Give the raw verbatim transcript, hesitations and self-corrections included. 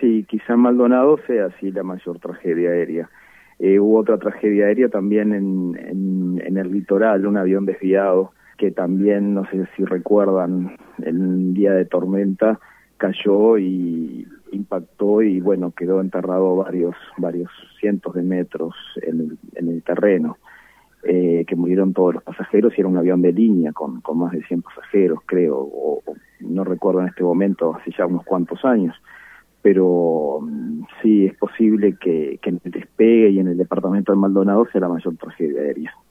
y quizá en Maldonado sea así la mayor tragedia aérea. Eh, hubo otra tragedia aérea también en, en, en el litoral, un avión desviado, que también, no sé si recuerdan, el día de tormenta cayó y impactó y bueno, quedó enterrado varios varios cientos de metros en el, en el terreno, eh, que murieron todos los pasajeros y era un avión de línea con, con más de cien pasajeros, creo, o, o no recuerdo en este momento, hace ya unos cuantos años, pero sí es posible que, que en el despegue y en el departamento de Maldonado sea la mayor tragedia aérea.